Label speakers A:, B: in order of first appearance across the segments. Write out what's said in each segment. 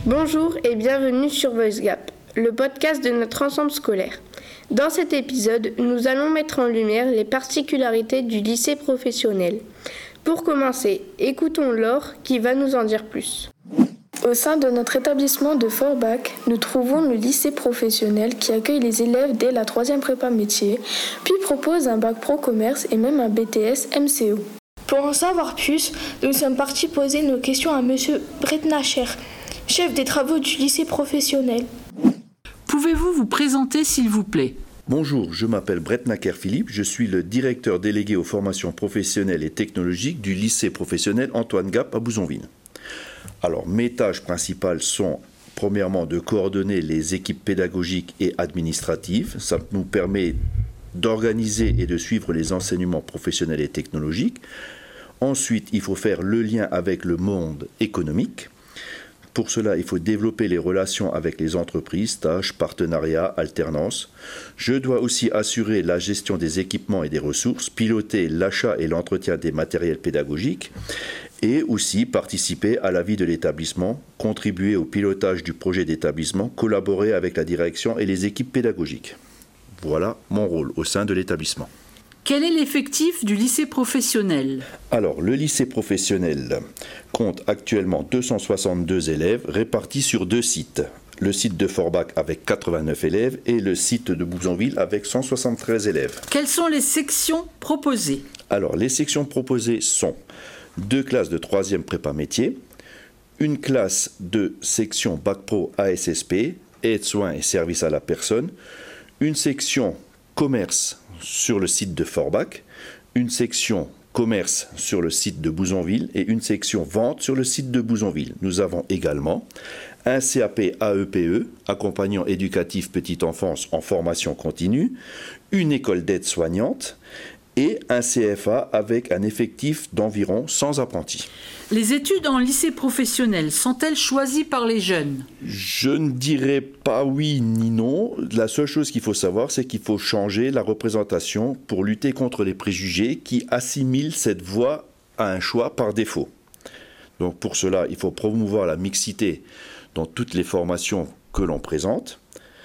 A: Bonjour et bienvenue sur Voice Gap, le podcast de notre ensemble scolaire. Dans cet épisode, nous allons mettre en lumière les particularités du lycée professionnel. Pour commencer, écoutons Laure qui va nous en dire plus.
B: Au sein de notre établissement de Forbach, nous trouvons le lycée professionnel qui accueille les élèves dès la 3e prépa métier, puis propose un bac pro commerce et même un BTS MCO.
C: Pour en savoir plus, nous sommes partis poser nos questions à monsieur Bretnacher, chef des travaux du lycée professionnel.
D: Pouvez-vous vous présenter s'il vous plaît ?
E: Bonjour, je m'appelle Bretnacher Philippe, je suis le directeur délégué aux formations professionnelles et technologiques du lycée professionnel Antoine Gap à Bouzonville. Alors, mes tâches principales sont, premièrement, de coordonner les équipes pédagogiques et administratives. Ça nous permet d'organiser et de suivre les enseignements professionnels et technologiques. Ensuite, il faut faire le lien avec le monde économique. Pour cela, il faut développer les relations avec les entreprises, stages, partenariats, alternances. Je dois aussi assurer la gestion des équipements et des ressources, piloter l'achat et l'entretien des matériels pédagogiques et aussi participer à la vie de l'établissement, contribuer au pilotage du projet d'établissement, collaborer avec la direction et les équipes pédagogiques. Voilà mon rôle au sein de l'établissement.
D: Quel est l'effectif du lycée professionnel ?
E: Alors, le lycée professionnel compte actuellement 262 élèves répartis sur 2 sites. Le site de Forbach avec 89 élèves et le site de Bouzonville avec 173 élèves.
D: Quelles sont les sections proposées ?
E: Alors, les sections proposées sont 2 classes de 3e prépa métier, une classe de section Bac Pro ASSP, aide, soins et services à la personne, une section commerce sur le site de Forbach, une section commerce sur le site de Bouzonville et une section vente sur le site de Bouzonville. Nous avons également un CAP AEPE, accompagnant éducatif petite enfance en formation continue, une école d'aide-soignante et un CFA avec un effectif d'environ 100 apprentis.
D: Les études en lycée professionnel sont-elles choisies par les jeunes ?
E: Je ne dirais pas oui ni non. La seule chose qu'il faut savoir, c'est qu'il faut changer la représentation pour lutter contre les préjugés qui assimilent cette voie à un choix par défaut. Donc pour cela, il faut promouvoir la mixité dans toutes les formations que l'on présente.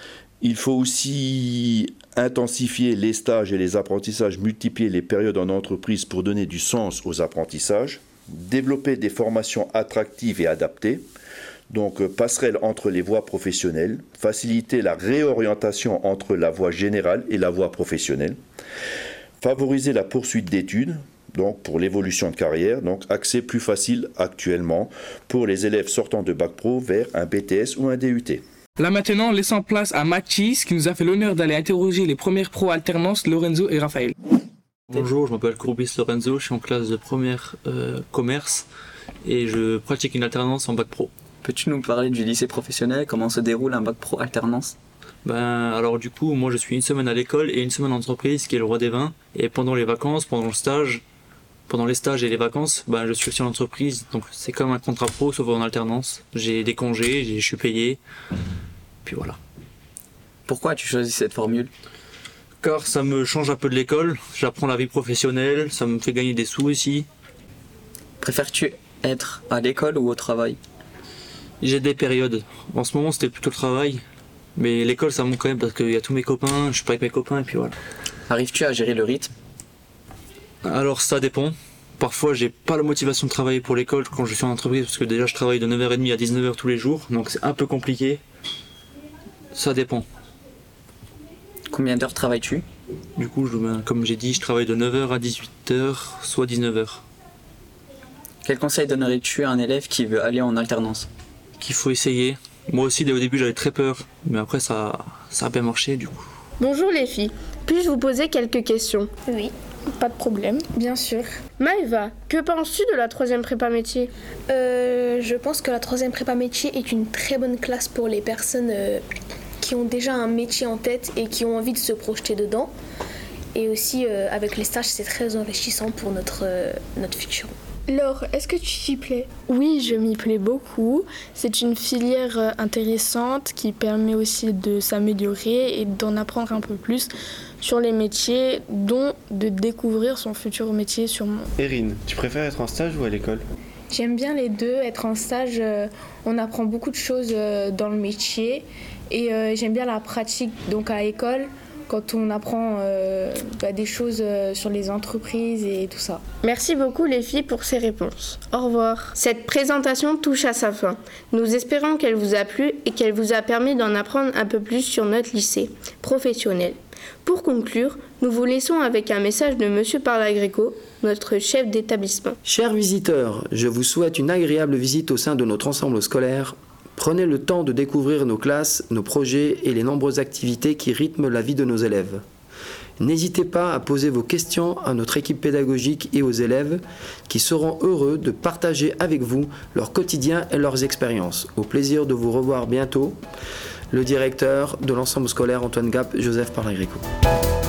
E: Il faut aussi intensifier les stages et les apprentissages, multiplier les périodes en entreprise pour donner du sens aux apprentissages, développer des formations attractives et adaptées, donc passerelle entre les voies professionnelles, faciliter la réorientation entre la voie générale et la voie professionnelle, favoriser la poursuite d'études, donc pour l'évolution de carrière, donc accès plus facile actuellement pour les élèves sortant de Bac Pro vers un BTS ou un DUT.
F: Là maintenant, laissons place à Mathis qui nous a fait l'honneur d'aller interroger les premières pro alternances Lorenzo et Raphaël.
G: Bonjour, je m'appelle Courbis Lorenzo, je suis en classe de première commerce et je pratique une alternance en bac pro.
H: Peux-tu nous parler du lycée professionnel, comment se déroule un bac pro alternance ?
G: Alors du coup, moi je suis une semaine à l'école et une semaine en entreprise qui est le roi des vins. Et pendant les vacances, pendant les stages et les vacances, je suis aussi en entreprise, donc c'est comme un contrat pro sauf en alternance. J'ai des congés, je suis payé, puis voilà.
H: Pourquoi as-tu choisi cette formule ?
G: Car ça me change un peu de l'école, j'apprends la vie professionnelle, ça me fait gagner des sous aussi.
H: Préfères-tu être à l'école ou au travail ?
G: J'ai des périodes. En ce moment c'était plutôt le travail, mais l'école ça manque quand même parce qu'il y a tous mes copains, je suis pas avec mes copains et puis voilà.
H: Arrives-tu à gérer le rythme ?
G: Alors ça dépend. Parfois j'ai pas la motivation de travailler pour l'école quand je suis en entreprise parce que déjà je travaille de 9h30 à 19h tous les jours, donc c'est un peu compliqué. Ça dépend.
H: Combien d'heures travailles-tu ?
G: Du coup, comme j'ai dit, je travaille de 9h à 18h, soit 19h.
H: Quel conseil donnerais-tu à un élève qui veut aller en alternance ?
G: Qu'il faut essayer. Moi aussi, dès au début, j'avais très peur, mais après, ça a bien marché, du coup.
A: Bonjour les filles, puis-je vous poser quelques questions ?
C: Oui, pas de problème, bien sûr.
A: Maëva, que penses-tu de la 3e prépa métier ?
C: Je pense que la 3e prépa métier est une très bonne classe pour les personnes qui ont déjà un métier en tête et qui ont envie de se projeter dedans. Et aussi, avec les stages, c'est très enrichissant pour notre futur.
B: Laure, est-ce que tu t'y plais ? Oui, je m'y plais beaucoup. C'est une filière intéressante qui permet aussi de s'améliorer et d'en apprendre un peu plus sur les métiers, dont de découvrir son futur métier sûrement.
I: Erin, tu préfères être en stage ou à l'école ?
B: J'aime bien les deux. Être en stage, on apprend beaucoup de choses dans le métier. Et j'aime bien la pratique donc à l'école, quand on apprend des choses sur les entreprises et tout ça.
A: Merci beaucoup les filles pour ces réponses. Au revoir. Cette présentation touche à sa fin. Nous espérons qu'elle vous a plu et qu'elle vous a permis d'en apprendre un peu plus sur notre lycée professionnel. Pour conclure, nous vous laissons avec un message de Monsieur Parlagreco, notre chef d'établissement.
I: Chers visiteurs, je vous souhaite une agréable visite au sein de notre ensemble scolaire. Prenez le temps de découvrir nos classes, nos projets et les nombreuses activités qui rythment la vie de nos élèves. N'hésitez pas à poser vos questions à notre équipe pédagogique et aux élèves qui seront heureux de partager avec vous leur quotidien et leurs expériences. Au plaisir de vous revoir bientôt. Le directeur de l'ensemble scolaire Antoine Gap, Joseph Parlagreco.